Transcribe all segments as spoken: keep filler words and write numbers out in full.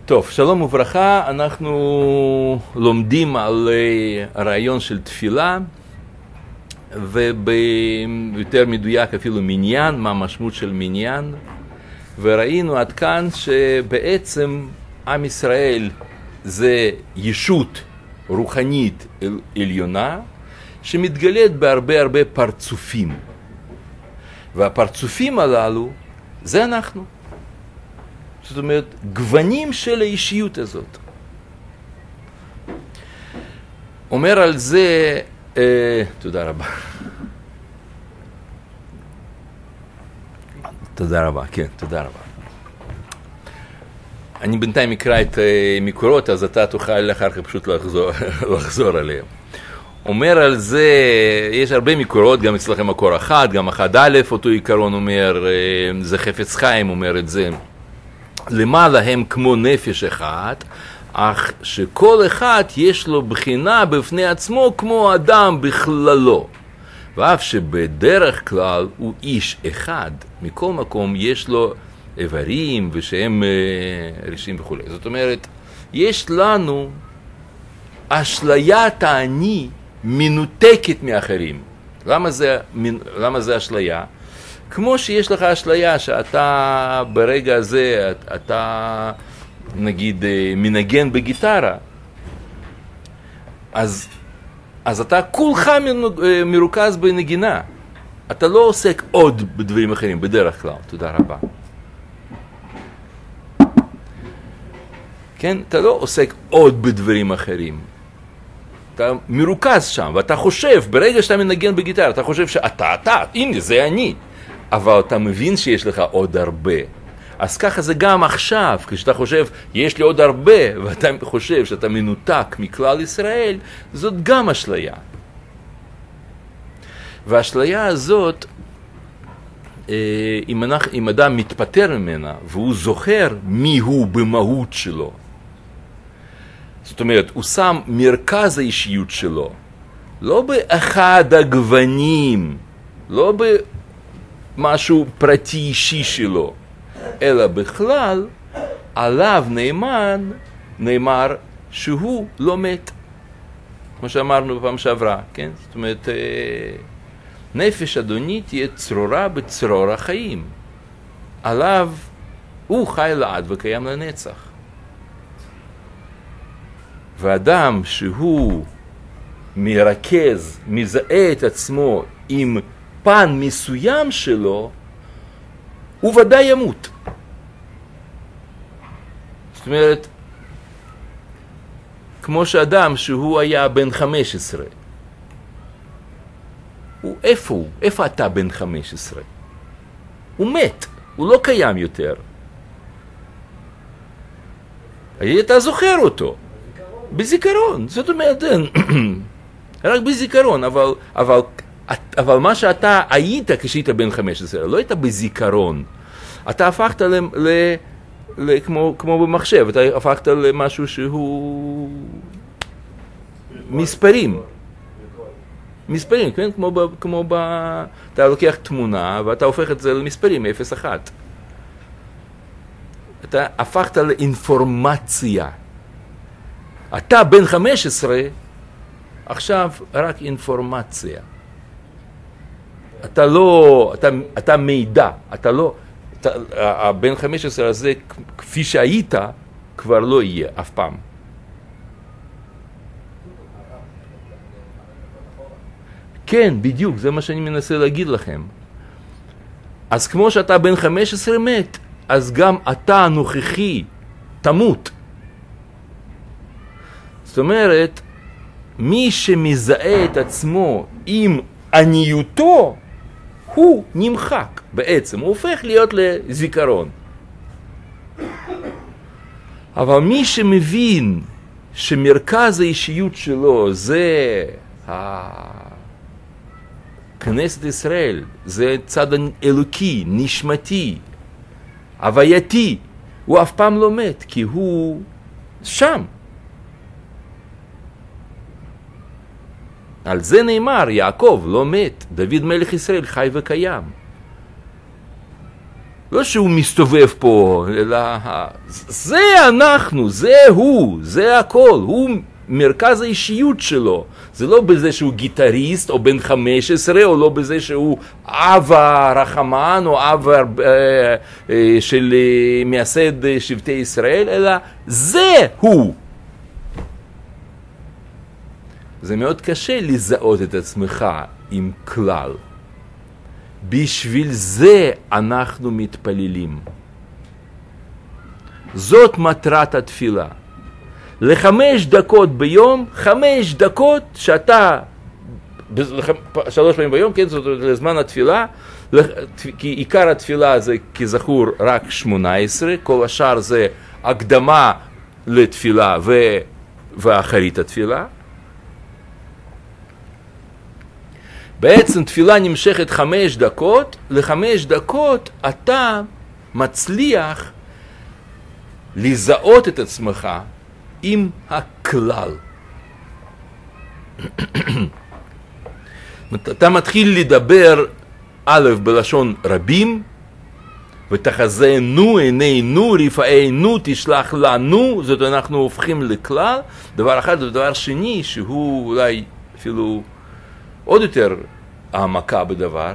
טוב, שלום וברכה, אנחנו לומדים על הרעיון של תפילה, וביותר מדויק אפילו מניין, מה המשמעות של מניין, וראינו עד כאן שבעצם עם ישראל זה ישות רוחנית עליונה, שמתגלית בהרבה הרבה פרצופים, והפרצופים הללו זה אנחנו. זאת אומרת, גוונים של האישיות הזאת. אומר על זה, אה, תודה רבה. תודה רבה, כן, תודה רבה. אני בינתיים אקרא את אה, מקורות, אז אתה תוכל אחר כך פשוט לחזור, לחזור עליהם. אומר על זה, יש הרבה מקורות, גם אצלכם מקור אחד, גם אחד א', אותו עיקרון אומר, אה, זה חפץ חיים אומר את זה. למעלה הם כמו נפש אחת, אך שכל אחד יש לו בחינה בפני עצמו כמו אדם בכללו. ואף שבדרך כלל הוא איש אחד, מכל מקום יש לו איברים ושהם אה, רישים וכו'. זאת אומרת, יש לנו אשליית האני מנותקת מאחרים. למה זה, למה זה אשליה? כמו שיש לך אשליה שאתה ברגע הזה, אתה נגיד מנגן בגיטרה, אז, אז אתה כולך מרוכז בנגינה. אתה לא עוסק עוד בדברים אחרים, בדרך כלל. תודה רבה. כן? אתה לא עוסק עוד בדברים אחרים. אתה מרוכז שם, ואתה חושב, ברגע שאתה מנגן בגיטרה, אתה חושב שאתה, אתה, הנה, זה אני. אבל אתה מבין שיש לך עוד הרבה. אז ככה זה גם עכשיו, כשאתה חושב, יש לי עוד הרבה, ואתה חושב שאתה מנותק מכלל ישראל, זאת גם אשליה. והאשליה הזאת, אם, אנחנו, אם אדם מתפטר ממנה, והוא זוכר מי הוא במהות שלו, זאת אומרת, הוא שם מרכז האישיות שלו, לא באחד הגוונים, לא ב... משהו פרטי אישי שלו, אלא בכלל עליו נאמן, נאמר שהוא לא מת, כמו שאמרנו בפעם שעברה, כן? זאת אומרת, נפש אדוני תהיה צרורה בצרור החיים, עליו הוא חי לעד וקיים לנצח. ואדם שהוא מרכז, מזהה את עצמו עם פן מסוים שלו, הוא ודאי ימות. זאת אומרת, כמו שאדם שהוא היה בן חמש עשרה, הוא, איפה הוא? איפה אתה בן חמש עשרה? הוא מת, הוא לא קיים יותר. אתה זוכר אותו. בזיכרון. זאת אומרת, רק בזיכרון, אבל... אבל אבל מה שאתה היית כשהיית בן חמש עשרה, לא היית בזיכרון. אתה הפכת ל, ל, ל, כמו, כמו במחשב, אתה הפכת למשהו שהוא מספרים. מספרים, כן? כמו ב, כמו ב... אתה לוקח תמונה ואתה הופך את זה למספרים, אפס אחת. אתה הפכת לאינפורמציה. אתה בן חמש עשרה, עכשיו רק אינפורמציה. אתה לא, אתה, אתה מידע, אתה לא, אתה, הבן חמש עשרה הזה, כפי שהיית, כבר לא יהיה, אף פעם. כן, בדיוק, זה מה שאני מנסה להגיד לכם. אז כמו שאתה בן חמש עשרה מת, אז גם אתה הנוכחי תמות. זאת אומרת, מי שמזהה את עצמו עם עניותו, הוא נמחק בעצם, הוא הופך להיות לזיכרון. אבל מי שמבין שמרכז האישיות שלו זה כנסת ישראל, זה צד אלוקי, נשמתי, הווייתי, הוא אף פעם לא מת, כי הוא שם. על זה נאמר, יעקב לא מת, דוד מלך ישראל חי וקיים. לא שהוא מסתובב פה, אלא זה אנחנו, זה הוא, זה הכל, הוא מרכז האישיות שלו. זה לא בזה שהוא גיטריסט או בן חמש עשרה, או לא בזה שהוא אב הרחמן או אב אה, אה, של אה, מייסד שבטי ישראל, אלא זה הוא. זה מאוד קשה לזהות את עצמך עם כלל. בשביל זה אנחנו מתפללים. זאת מטרת התפילה. לחמש דקות ביום, חמש דקות שאתה, שלוש פעמים ביום, כן, זאת לזמן התפילה, כי עיקר התפילה זה כזכור רק שמונה עשרה, כל השאר זה הקדמה לתפילה ו... ואחרית התפילה. בעצם תפילה נמשכת חמש דקות, לחמש דקות אתה מצליח לזהות את עצמך עם הכלל. אתה מתחיל לדבר א' בלשון רבים, ותחזינו עינינו, רפאנו תשלח לנו, זאת אנחנו הופכים לכלל. דבר אחד, ודבר שני, שהוא אולי אפילו עוד יותר העמקה בדבר,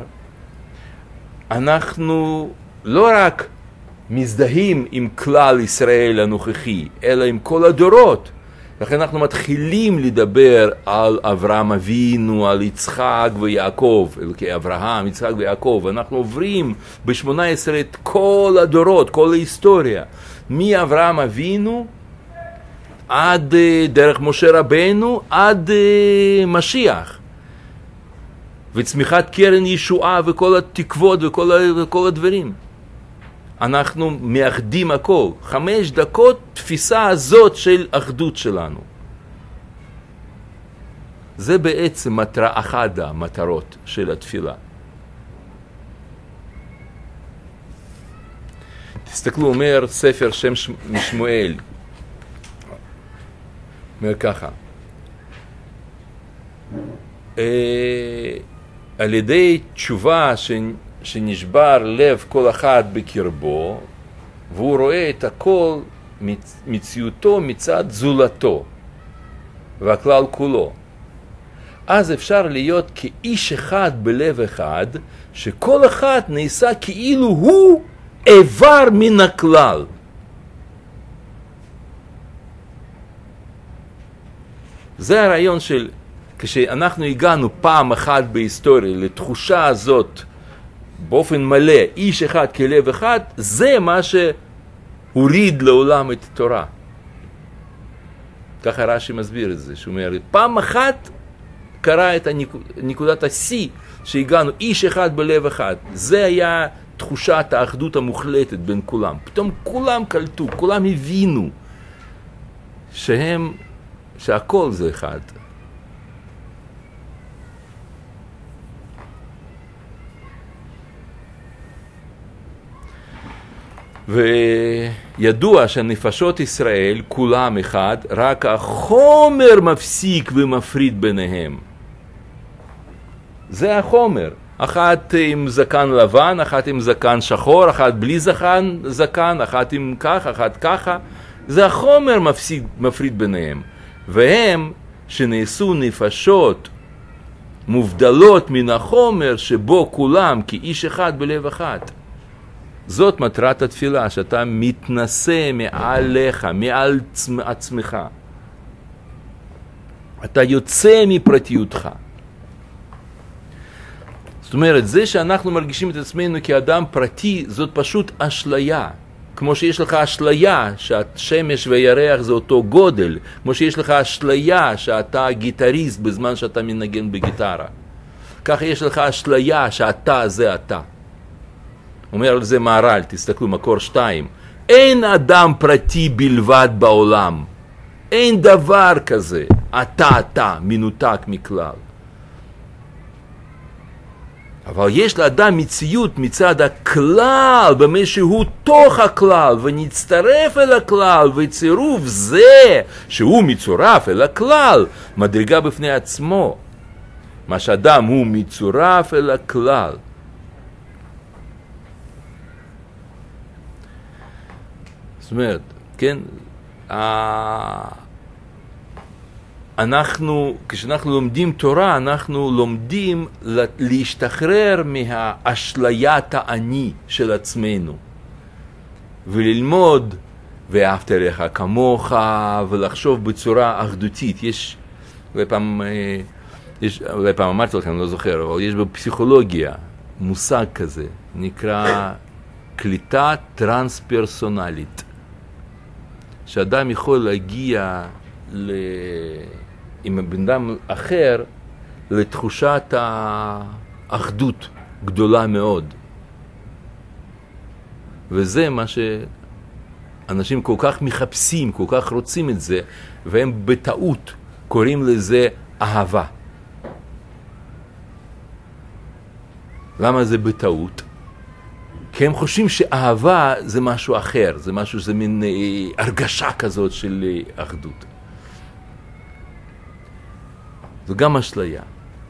אנחנו לא רק מזדהים עם כלל ישראל הנוכחי, אלא עם כל הדורות. לכן אנחנו מתחילים לדבר על אברהם אבינו, על יצחק ויעקב, אלוקי אברהם, יצחק ויעקב. אנחנו עוברים ב-שמונה עשרה את כל הדורות, כל ההיסטוריה. מאברהם אבינו עד דרך משה רבנו, עד משיח. וצמיחת קרן ישועה וכל התקוות וכל, וכל הדברים. אנחנו מאחדים הכל. חמש דקות תפיסה הזאת של אחדות שלנו. זה בעצם מטרה אחת המטרות של התפילה. תסתכלו, אומר ספר שם משמואל. אומר ככה. על ידי תשובה ש... שנשבר לב כל אחד בקרבו, והוא רואה את הכל מציאותו מצד זולתו, והכלל כולו. אז אפשר להיות כאיש אחד בלב אחד, שכל אחד נעשה כאילו הוא איבר מן הכלל. זה הרעיון של, כשאנחנו הגענו פעם אחת בהיסטוריה לתחושה הזאת, באופן מלא, איש אחד כלב אחד, זה מה שהוריד לעולם את התורה. ככה רש"י מסביר את זה, שהוא אומר, פעם אחת קרה את נקודת השיא שהגענו, איש אחד בלב אחד. זה היה תחושת האחדות המוחלטת בין כולם. פתאום כולם קלטו, כולם הבינו שהם, שהכל זה אחד. וידוע שנפשות ישראל כולם אחד, רק החומר מפסיק ומפריד ביניהם. זה החומר. אחת עם זקן לבן, אחת עם זקן שחור, אחת בלי זקן, זקן, אחת עם כך, אחת ככה. זה החומר מפסיק, מפריד ביניהם. והם שנעשו נפשות מובדלות מן החומר שבו כולם כאיש אחד בלב אחד. זאת מטרת התפילה, שאתה מתנשא מעליך, מעל עצמך. אתה יוצא מפרטיותך. זאת אומרת, זה שאנחנו מרגישים את עצמנו כאדם פרטי, זאת פשוט אשליה. כמו שיש לך אשליה שהשמש והירח זה אותו גודל, כמו שיש לך אשליה שאתה גיטריסט בזמן שאתה מנגן בגיטרה. ככה יש לך אשליה שאתה זה אתה. אומר על זה מהר"ל, תסתכלו, מקור שתיים. אין אדם פרטי בלבד בעולם. אין דבר כזה. אתה, אתה, מנותק מכלל. אבל יש לאדם מציאות מצד הכלל, במה שהוא תוך הכלל, ונצטרף אל הכלל, וצירוף זה שהוא מצורף אל הכלל, מדרגה בפני עצמו. מה שאדם הוא מצורף אל הכלל. זאת אומרת, כן, אנחנו, כשאנחנו לומדים תורה, אנחנו לומדים להשתחרר מהאשליית האני של עצמנו, וללמוד ואהבת לך כמוך, ולחשוב בצורה אחדותית. יש, אולי פעם, יש, אולי פעם אמרתי לכם, לא זוכר, אבל יש בפסיכולוגיה מושג כזה, נקרא קליטה טרנס-פרסונלית. שאדם יכול להגיע ל... עם בן אדם אחר לתחושת האחדות גדולה מאוד. וזה מה שאנשים כל כך מחפשים, כל כך רוצים את זה, והם בטעות קוראים לזה אהבה. למה זה בטעות? כי הם חושבים שאהבה זה משהו אחר, זה משהו, זה מין אה, הרגשה כזאת של אה, אחדות. זו גם אשליה.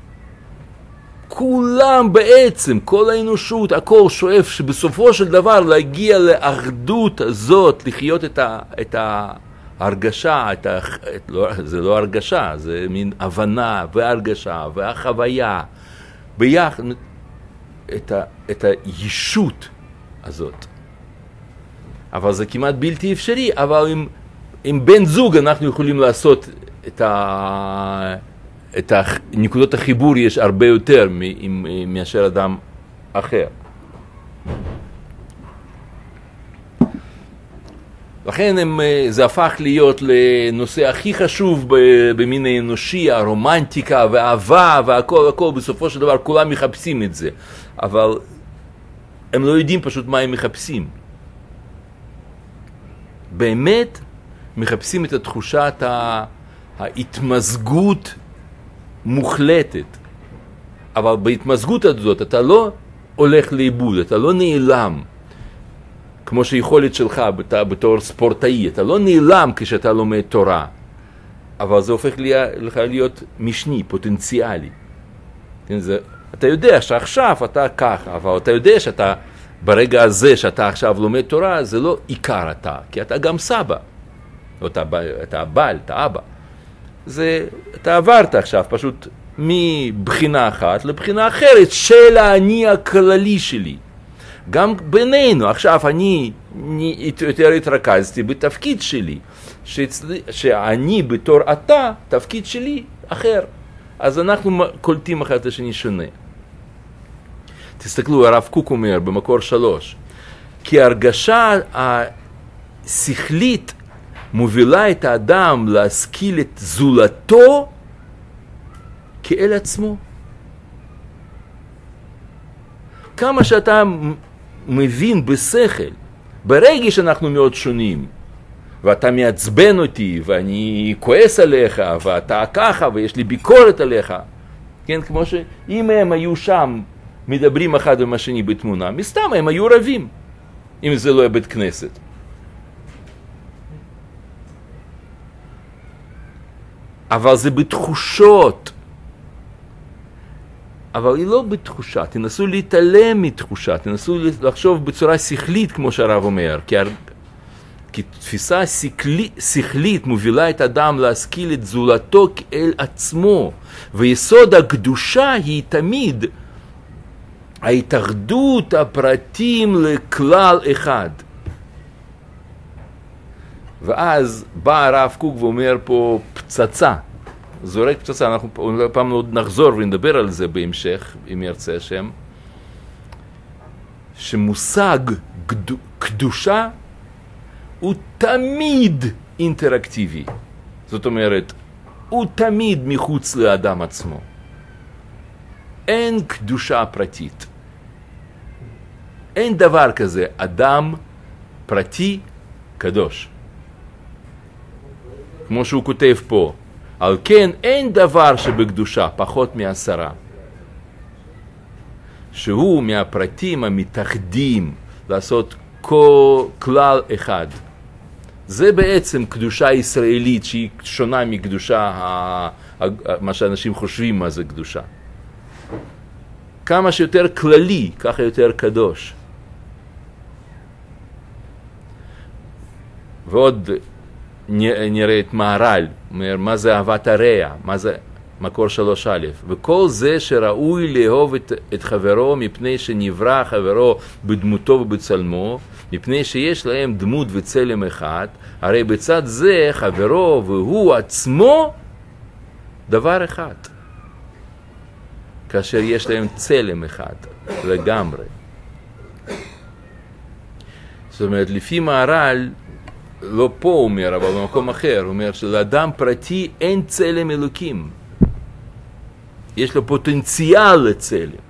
כולם בעצם, כל האנושות, הכל שואף שבסופו של דבר להגיע לאחדות הזאת, לחיות את, ה, את ההרגשה, את ה, את, לא, זה לא הרגשה, זה מין הבנה והרגשה והחוויה, ביחד, את, ה, את הישות הזאת. אבל זה כמעט בלתי אפשרי, אבל עם, עם בן זוג אנחנו יכולים לעשות את ה... את נקודות החיבור יש הרבה יותר מאשר אדם אחר. לכן הם, זה הפך להיות לנושא הכי חשוב במין האנושי, הרומנטיקה והאהבה והכל, הכל, בסופו של דבר כולם מחפשים את זה. אבל הם לא יודעים פשוט מה הם מחפשים. באמת מחפשים את התחושת ההתמזגות מוחלטת. אבל בהתמזגות הזאת אתה לא הולך לאיבוד, אתה לא נעלם. כמו שיכולת שלך בתור ספורטאי, אתה לא נעלם כשאתה לומד תורה. אבל זה הופך לך להיות משני, פוטנציאלי. זה, אתה יודע שעכשיו אתה ככה, אבל אתה יודע שאתה, ברגע הזה שאתה עכשיו לומד תורה, זה לא עיקר אתה, כי אתה גם סבא. או אתה, אתה הבעל, אתה אבא. זה, אתה עברת עכשיו פשוט מבחינה אחת לבחינה אחרת של האני הכללי שלי. גם בינינו, עכשיו אני, אני יותר התרכזתי בתפקיד שלי, שאצלי, שאני בתור אתה, תפקיד שלי אחר. אז אנחנו קולטים אחד את השני שונה. תסתכלו, הרב קוק אומר במקור שלוש, כי הרגשה השכלית מובילה את האדם להשכיל את זולתו כאל עצמו. כמה שאתה מבין בשכל, ברגע שאנחנו מאוד שונים, ואתה מעצבן אותי, ואני כועס עליך, ואתה ככה, ויש לי ביקורת עליך, כן, כמו שאם הם היו שם, מדברים אחד עם השני בתמונה, מסתם הם היו רבים, אם זה לא בית כנסת. אבל זה בתחושות. אבל היא לא בתחושה, תנסו להתעלם מתחושה, תנסו לחשוב בצורה שכלית, כמו שהרב אומר, כי, הר... כי תפיסה שכלי... שכלית מובילה את האדם להשכיל את זולתו כאל עצמו, ויסוד הקדושה היא תמיד ההתאחדות הפרטים לכלל אחד. ואז בא הרב קוק ואומר פה פצצה, זורק פצצה, אנחנו פעם עוד נחזור ונדבר על זה בהמשך, אם ירצה השם, שמושג קדושה הוא תמיד אינטראקטיבי. זאת אומרת, הוא תמיד מחוץ לאדם עצמו. אין קדושה פרטית. אין דבר כזה, אדם פרטי קדוש. כמו שהוא כותב פה, על כן אין דבר שבקדושה פחות מעשרה, שהוא מהפרטים המתאחדים לעשות כל כלל אחד. זה בעצם קדושה ישראלית שהיא שונה מקדושה, מה שאנשים חושבים מה זה קדושה. כמה שיותר כללי, ככה יותר קדוש. ועוד נראה את מהר"ל, אומר, מה זה אהבת הרע, מה זה מקור שלוש א', וכל זה שראוי לאהוב את, את חברו מפני שנברא חברו בדמותו ובצלמו, מפני שיש להם דמות וצלם אחד, הרי בצד זה חברו והוא עצמו דבר אחד, כאשר יש להם צלם אחד לגמרי. זאת אומרת, לפי מהר"ל, לא פה הוא אומר, אבל במקום אחר, הוא אומר שלאדם פרטי אין צלם אלוקים. יש לו פוטנציאל לצלם.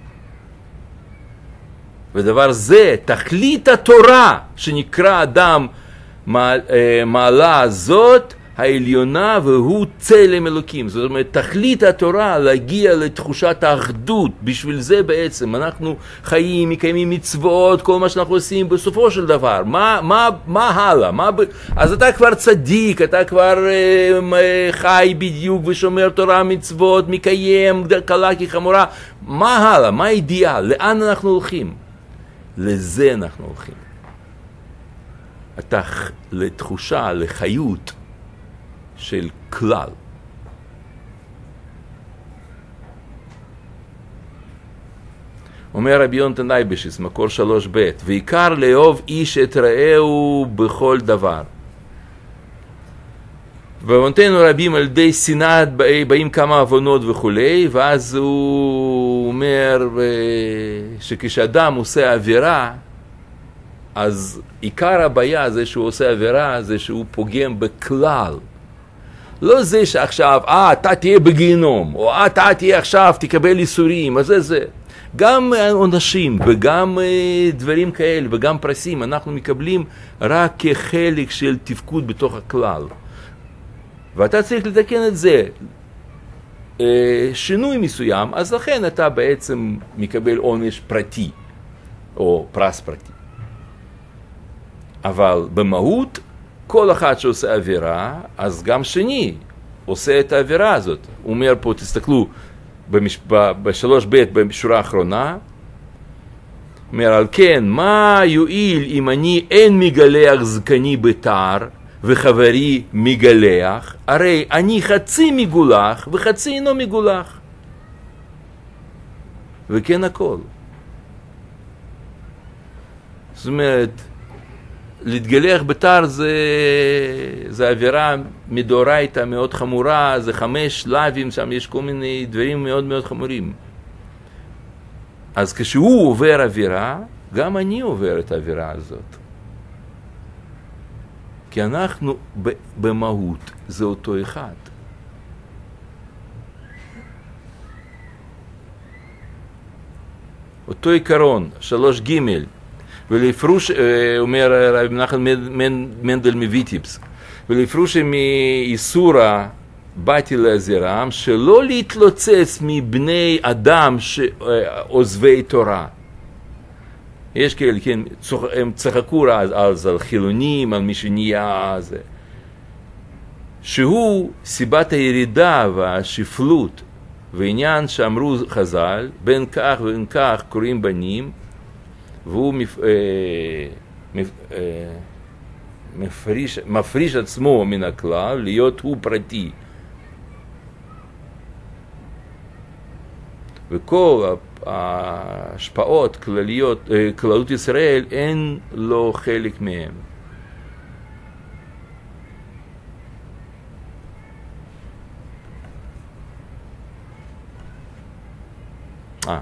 ודבר זה, תכלית התורה שנקרא אדם מעלה הזאת, העליונה, והוא צלם אלוקים. זאת אומרת, תכלית התורה להגיע לתחושת האחדות. בשביל זה בעצם אנחנו חיים, מקיימים מצוות, כל מה שאנחנו עושים בסופו של דבר. מה, מה, מה הלאה? מה ב... אז אתה כבר צדיק, אתה כבר אה, חי בדיוק ושומר תורה מצוות, מקיים, קלה כחמורה. מה הלאה? מה האידיאל? לאן אנחנו הולכים? לזה אנחנו הולכים. אתה לתחושה, לחיות, של כלל. אומר רבי יונתן אייבשיץ, מקור שלוש ב', ועיקר לאהוב איש את רעהו בכל דבר. ועוונותינו רבים על ידי שנאה באים כמה עוונות וכולי, ואז הוא אומר שכשאדם עושה עבירה, אז עיקר הבעיה זה שהוא עושה עבירה, זה שהוא פוגם בכלל. לא זה שעכשיו, אה, אתה תהיה בגיהנום, או אתה תהיה עכשיו, תקבל איסורים, אז זה זה. גם עונשים וגם אה, דברים כאלה וגם פרסים, אנחנו מקבלים רק כחלק של תפקוד בתוך הכלל. ואתה צריך לתקן את זה. אה, שינוי מסוים, אז לכן אתה בעצם מקבל עונש פרטי, או פרס פרטי. אבל במהות, כל אחד שעושה עבירה, אז גם שני עושה את העבירה הזאת. הוא אומר פה, תסתכלו, במש... בשלוש ב' בשורה האחרונה, אומר, על כן, מה יועיל אם אני אין מגלח זקני בתר, וחברי מגלח, הרי אני חצי מגולח, וחצי אינו מגולח. וכן הכל. זאת אומרת, להתגלח בתר זה, זה עבירה מדאורייתא מאוד חמורה, זה חמש לווים, שם יש כל מיני דברים מאוד מאוד חמורים. אז כשהוא עובר עבירה, גם אני עובר את העבירה הזאת. כי אנחנו במהות זה אותו אחד. אותו עיקרון, שלוש ג' ולפרוש, אומר רבי מנחם מנדל מוויטיבסק, ולפרוש מאיסורה באתי לעזרם, שלא להתלוצץ מבני אדם שעוזבי תורה. יש כאלה, כן, הם צחקו אז על חילונים, על מי שנהיה זה. שהוא סיבת הירידה והשפלות, ועניין שאמרו חז"ל, בין כך ובין כך קוראים בנים, והוא מפ... אה, מפ... אה, מפריש... מפריש עצמו מן הכלל, להיות הוא פרטי. וכל ההשפעות כלליות, כללות ישראל, אין לו חלק מהם. אה,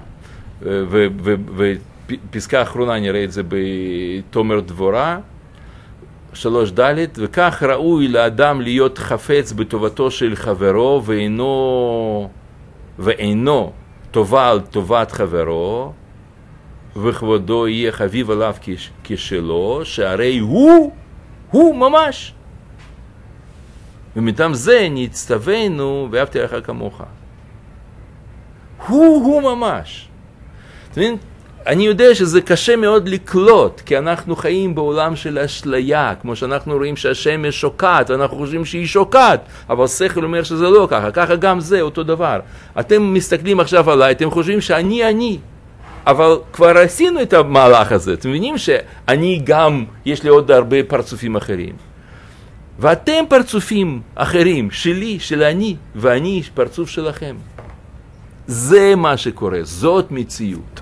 ופסקה האחרונה נראה את זה בתומר דבורה, שלוש ד' וכך ראוי לאדם להיות חפץ בטובתו של חברו ואינו, ואינו טובה על טובת חברו, וכבודו יהיה חביב עליו כשלו, שהרי הוא, הוא ממש. ומטעם זה נצטווינו ואהבת לך כמוך. הוא, הוא ממש. אתה מבין? אני יודע שזה קשה מאוד לקלוט, כי אנחנו חיים בעולם של אשליה, כמו שאנחנו רואים שהשמש שוקעת, ואנחנו חושבים שהיא שוקעת, אבל שכל אומר שזה לא ככה, ככה גם זה אותו דבר. אתם מסתכלים עכשיו עליי, אתם חושבים שאני אני, אבל כבר עשינו את המהלך הזה, אתם מבינים שאני גם, יש לי עוד הרבה פרצופים אחרים. ואתם פרצופים אחרים, שלי, של אני, ואני פרצוף שלכם. זה מה שקורה, זאת מציאות.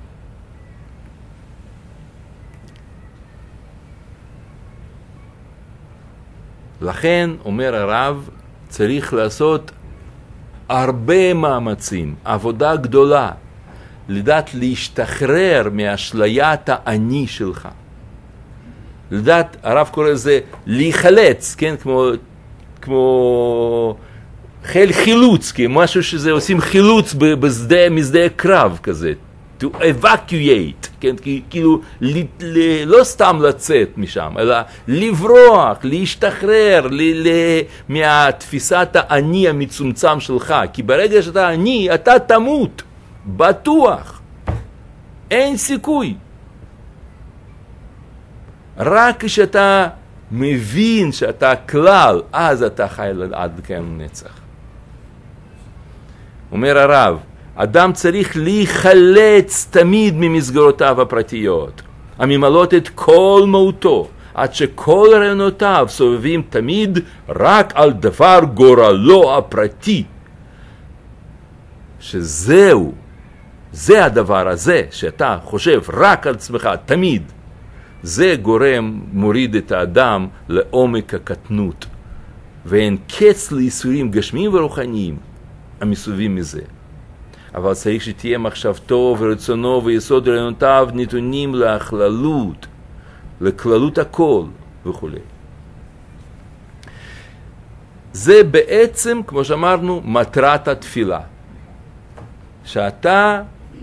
לכן, אומר הרב, צריך לעשות הרבה מאמצים, עבודה גדולה, לדעת להשתחרר מאשליית האני שלך. לדעת, הרב קורא לזה להיחלץ, כן? כמו, כמו חיל חילוץ, משהו שזה עושים חילוץ בשדה, משדה קרב כזה. to evacuate, כן? כאילו, ל, ל, לא סתם לצאת משם, אלא לברוח, להשתחרר ל, ל, מהתפיסת האני המצומצם שלך. כי ברגע שאתה אני, אתה תמות, בטוח. אין סיכוי. רק כשאתה מבין שאתה כלל, אז אתה חי עד כאן נצח. אומר הרב, אדם צריך להיחלץ תמיד ממסגרותיו הפרטיות, הממלאות את כל מהותו, עד שכל רעיונותיו סובבים תמיד רק על דבר גורלו הפרטי. שזהו, זה הדבר הזה, שאתה חושב רק על עצמך תמיד, זה גורם, מוריד את האדם לעומק הקטנות, ואין קץ לייסורים גשמיים ורוחניים המסובבים מזה. אבל צריך שתהיה מחשבתו ורצונו ויסוד רעיונותיו נתונים להכללות, לכללות הכל וכו'. זה בעצם, כמו שאמרנו, מטרת התפילה. שאתה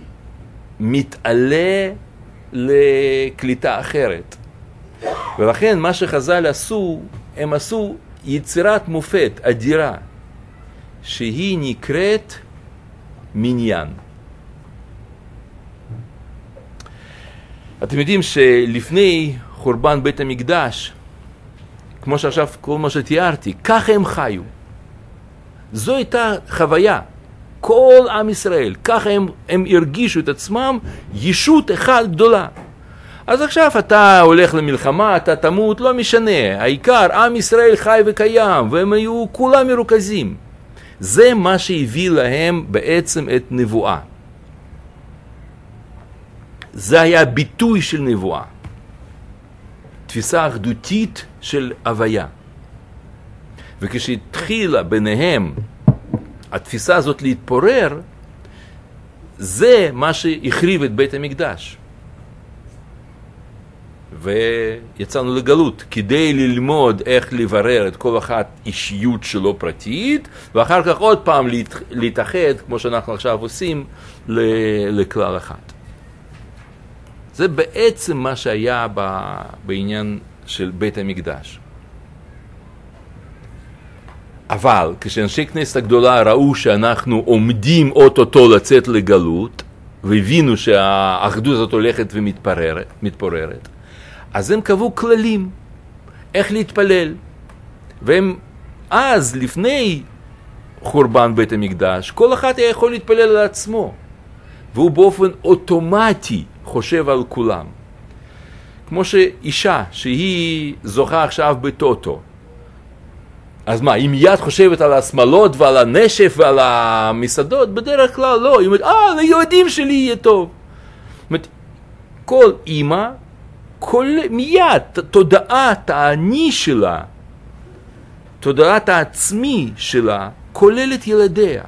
מתעלה לקליטה אחרת. ולכן מה שחז"ל עשו, הם עשו יצירת מופת אדירה, שהיא נקראת מניין. אתם יודעים שלפני חורבן בית המקדש, כמו שעכשיו כל מה שתיארתי, ככה הם חיו. זו הייתה חוויה. כל עם ישראל, ככה הם, הם הרגישו את עצמם ישות אחת גדולה. אז עכשיו אתה הולך למלחמה, אתה תמות, לא משנה. העיקר, עם ישראל חי וקיים, והם היו כולם מרוכזים. זה מה שהביא להם בעצם את נבואה. זה היה ביטוי של נבואה. תפיסה אחדותית של הוויה. וכשהתחילה ביניהם התפיסה הזאת להתפורר, זה מה שהחריב את בית המקדש. ויצאנו לגלות כדי ללמוד איך לברר את כל אחת אישיות שלו פרטית, ואחר כך עוד פעם להת... להתאחד, כמו שאנחנו עכשיו עושים, ל... לכלל אחת. זה בעצם מה שהיה ב... בעניין של בית המקדש. אבל כשאנשי כנסת הגדולה ראו שאנחנו עומדים אוטוטו לצאת לגלות, והבינו שהאחדות הזאת הולכת ומתפוררת, מתפוררת, אז הם קבעו כללים איך להתפלל. והם אז, לפני חורבן בית המקדש, כל אחד היה יכול להתפלל על עצמו, והוא באופן אוטומטי חושב על כולם. כמו שאישה שהיא זוכה עכשיו בטוטו, אז מה, היא מיד חושבת על השמלות ועל הנשף ועל המסעדות? בדרך כלל לא. היא אומרת, אה, ליהודים שלי יהיה טוב. זאת אומרת, כל אימא, כל, מיד, תודעת האני שלה, תודעת העצמי שלה, כוללת ילדיה.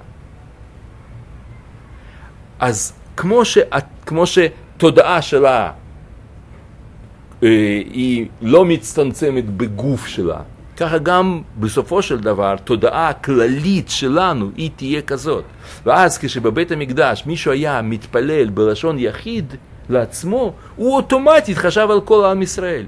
אז כמו, ש, כמו שתודעה שלה אה, היא לא מצטמצמת בגוף שלה, ככה גם בסופו של דבר, תודעה הכללית שלנו היא תהיה כזאת. ואז כשבבית המקדש מישהו היה מתפלל בלשון יחיד לעצמו, הוא אוטומטית חשב על כל עם ישראל.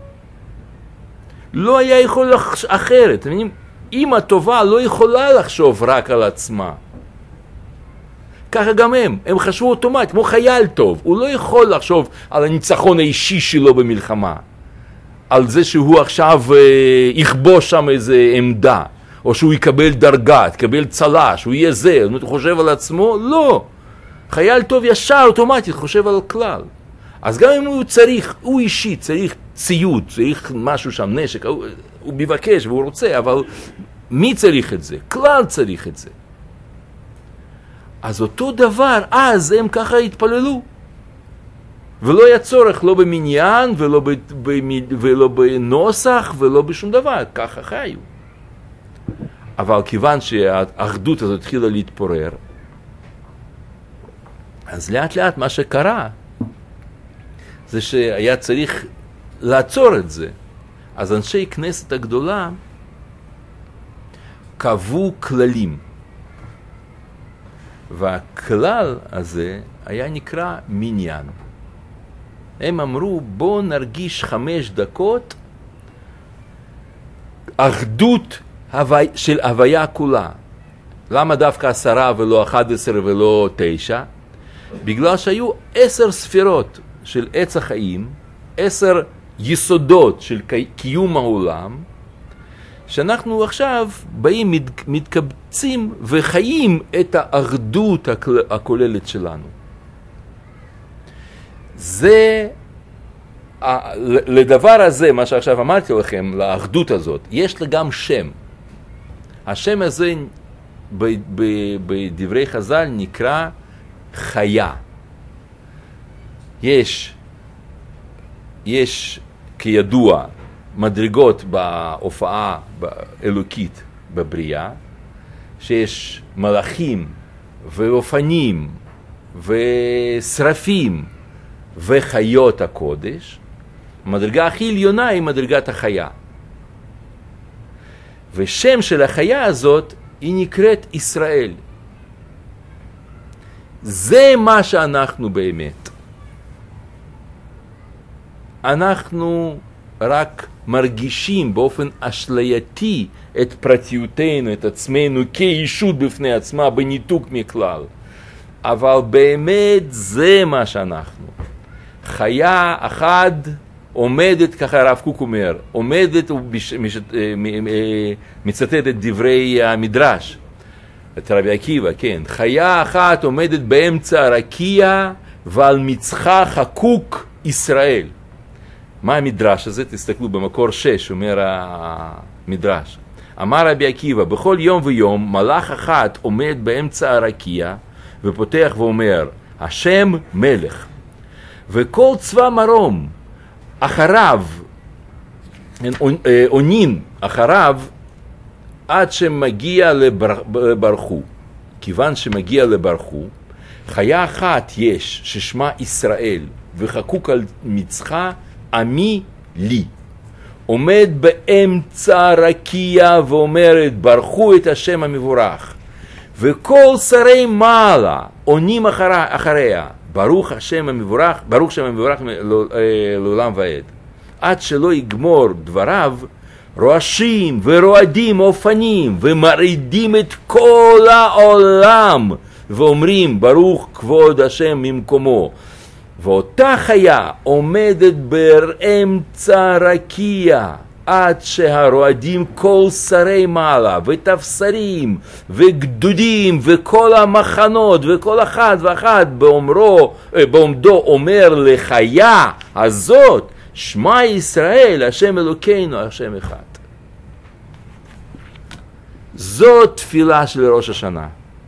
לא היה יכול לחש... אחרת. אמא טובה לא יכולה לחשוב רק על עצמה. ככה גם הם, הם חשבו אוטומטית, כמו חייל טוב. הוא לא יכול לחשוב על הניצחון האישי שלו במלחמה. על זה שהוא עכשיו אה, יכבוש שם איזה עמדה, או שהוא יקבל דרגה, יקבל צלש, הוא יהיה זה, הוא חושב על עצמו? לא. חייל טוב ישר אוטומטית חושב על כלל. אז גם אם הוא צריך, הוא אישי, צריך ציוד, צריך משהו שם, נשק, הוא, הוא מבקש והוא רוצה, אבל מי צריך את זה? כלל צריך את זה. אז אותו דבר, אז הם ככה התפללו. ולא היה צורך, לא במניין, ולא, ב, ב, ולא בנוסח, ולא בשום דבר, ככה חיו. אבל כיוון שהאחדות הזאת התחילה להתפורר, אז לאט לאט מה שקרה, זה שהיה צריך לעצור את זה. אז אנשי כנסת הגדולה קבעו כללים. והכלל הזה היה נקרא מניין. הם אמרו, בוא נרגיש חמש דקות אחדות הווי, של הוויה כולה. למה דווקא עשרה ולא אחד עשר ולא תשע? בגלל שהיו עשר ספירות של עץ החיים, עשר יסודות של קיום העולם, שאנחנו עכשיו באים, מתקבצים וחיים את האחדות הכוללת שלנו. זה, לדבר הזה, מה שעכשיו אמרתי לכם, לאחדות הזאת, יש לה גם שם. השם הזה בדברי חז"ל נקרא חיה. יש, יש כידוע מדרגות בהופעה האלוקית בבריאה, שיש מלאכים ואופנים ושרפים וחיות הקודש. המדרגה הכי עליונה היא מדרגת החיה. ושם של החיה הזאת היא נקראת ישראל. זה מה שאנחנו באמת. אנחנו רק מרגישים באופן אשלייתי את פרטיותנו, את עצמנו כישות בפני עצמה בניתוק מכלל. אבל באמת זה מה שאנחנו. חיה אחת עומדת, ככה הרב קוק אומר, עומדת ומצטט את דברי המדרש, את רבי עקיבא, כן. חיה אחת עומדת באמצע הרקיע ועל מצחה חקוק ישראל. מה המדרש הזה? תסתכלו במקור שש, אומר המדרש. אמר רבי עקיבא, בכל יום ויום מלאך אחת עומד באמצע הרקיע ופותח ואומר, השם מלך. וכל צבא מרום אחריו, עונין אחריו, עד שמגיע לברכו. כיוון שמגיע לברכו, חיה אחת יש ששמה ישראל, וחקוק על מצחה עמי לי. עומד באמצע רקיע ואומרת, ברכו את השם המבורך. וכל שרי מעלה עונים אחריה, אחריה ברוך השם המבורך, ברוך השם המבורך לעולם ועד. עד שלא יגמור דבריו, רועשים ורועדים אופנים ומרעידים את כל העולם ואומרים ברוך כבוד השם ממקומו. ואותה חיה עומדת באמצע רקיע עד שהרועדים כל שרי מעלה ותפסרים וגדודים וכל המחנות וכל אחד ואחד באומרו, בעומדו אומר לחיה הזאת, שמע ישראל, השם אלוקינו, השם אחד. זאת תפילה של ראש השנה.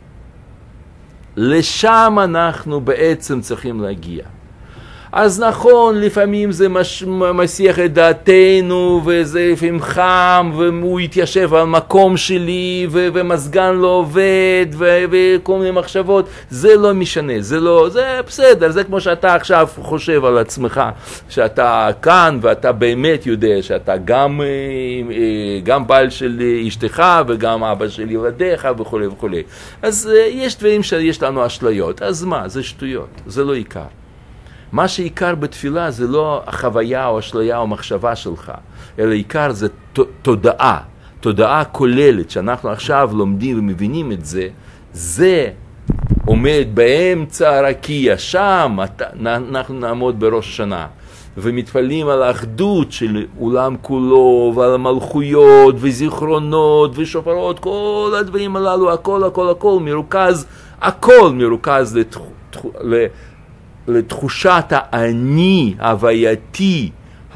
לשם אנחנו בעצם צריכים להגיע. אז נכון, לפעמים זה מש... מסיח את דעתנו, וזה לפעמים חם, והוא יתיישב על מקום שלי, ו... ומסגן לא עובד, ו... וכל מיני מחשבות. זה לא משנה, זה לא, זה בסדר, זה כמו שאתה עכשיו חושב על עצמך, שאתה כאן, ואתה באמת יודע שאתה גם, גם בעל של אשתך, וגם אבא של ילדיך, וכו' וכו'. אז יש דברים שיש לנו אשליות, אז מה? זה שטויות, זה לא עיקר. מה שעיקר בתפילה זה לא החוויה או אשליה או מחשבה שלך, אלא עיקר זה תודעה, תודעה כוללת, שאנחנו עכשיו לומדים ומבינים את זה, זה עומד באמצע הרקיע, שם אנחנו נעמוד בראש השנה, ומתפללים על האחדות של עולם כולו, ועל המלכויות וזיכרונות ושופרות, כל הדברים הללו, הכל הכל הכל מרוכז, הכל מרוכז לתח... ל... לתחושת האני ההווייתי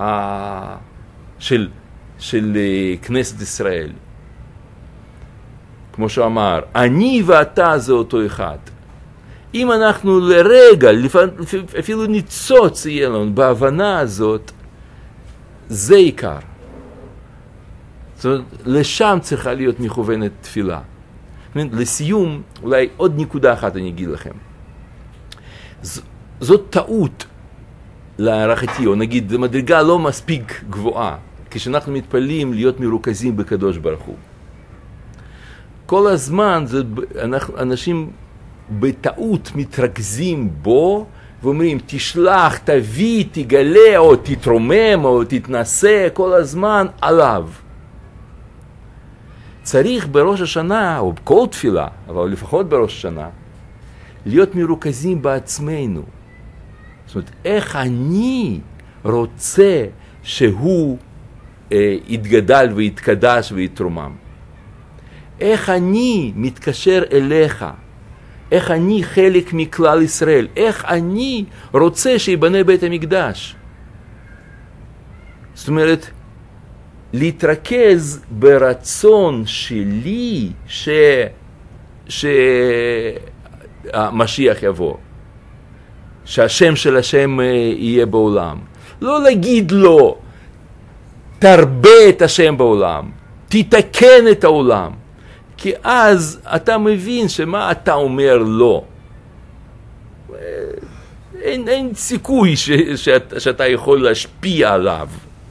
של, של כנסת ישראל. כמו שאמר, אני ואתה זה אותו אחד. אם אנחנו לרגע, אפילו ניצוץ יהיה לנו בהבנה הזאת, זה עיקר. זאת אומרת, לשם צריכה להיות מכוונת תפילה. לסיום, אולי עוד נקודה אחת אני אגיד לכם. ז, זאת טעות להערכתי, או נגיד, זו מדרגה לא מספיק גבוהה, כשאנחנו מתפללים להיות מרוכזים בקדוש ברוך הוא. כל הזמן זה, אנחנו, אנשים בטעות מתרכזים בו, ואומרים, תשלח, תביא, תגלה, או תתרומם, או תתנסה, כל הזמן עליו. צריך בראש השנה, או בכל תפילה, אבל לפחות בראש השנה, להיות מרוכזים בעצמנו. זאת אומרת, איך אני רוצה שהוא אה, יתגדל ויתקדש ויתרומם. איך אני מתקשר אליך. איך אני חלק מכלל ישראל. איך אני רוצה שיבנה בית המקדש. זאת אומרת, להתרכז ברצון שלי ש... שהמשיח יבוא. שהשם של השם יהיה בעולם. לא להגיד לו, תרבה את השם בעולם. תתקן את העולם. כי אז אתה מבין שמה אתה אומר לא. אין, אין סיכוי ש, שאת, שאתה יכול להשפיע עליו.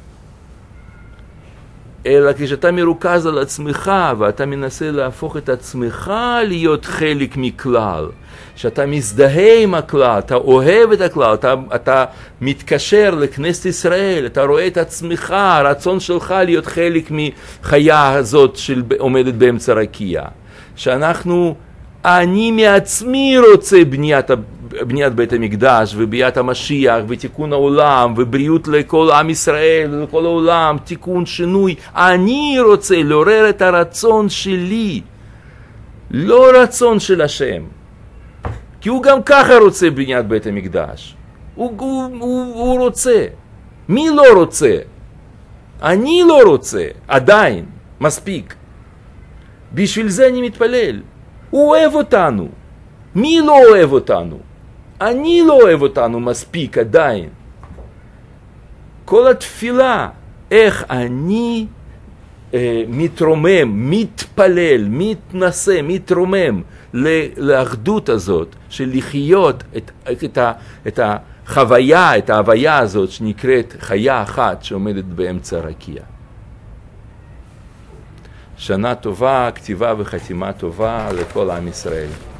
אלא כשאתה מרוכז על עצמך, ואתה מנסה להפוך את עצמך להיות חלק מכלל, שאתה מזדהה עם הכלל, אתה אוהב את הכלל, אתה, אתה מתקשר לכנסת ישראל, אתה רואה את עצמך, הרצון שלך להיות חלק מחיה הזאת שעומדת באמצע רקיע. שאנחנו, אני מעצמי רוצה בניית, בניית בית המקדש ובניית המשיח ותיקון העולם ובריאות לכל עם ישראל ולכל העולם, תיקון, שינוי. אני רוצה לעורר את הרצון שלי, לא רצון של השם. כי הוא גם ככה רוצה בניית בית המקדש. הוא, הוא, הוא, הוא רוצה. מי לא רוצה? אני לא רוצה. עדיין. מספיק. בשביל זה אני מתפלל. הוא אוהב אותנו. מי לא אוהב אותנו? אני לא אוהב אותנו מספיק עדיין. כל התפילה, איך אני אה, מתרומם, מתפלל, מתנסה, מתרומם לאחדות הזאת של לחיות את, את, ה, את החוויה, את ההוויה הזאת שנקראת חיה אחת שעומדת באמצע רקיע. שנה טובה, כתיבה וחתימה טובה לכל עם ישראל.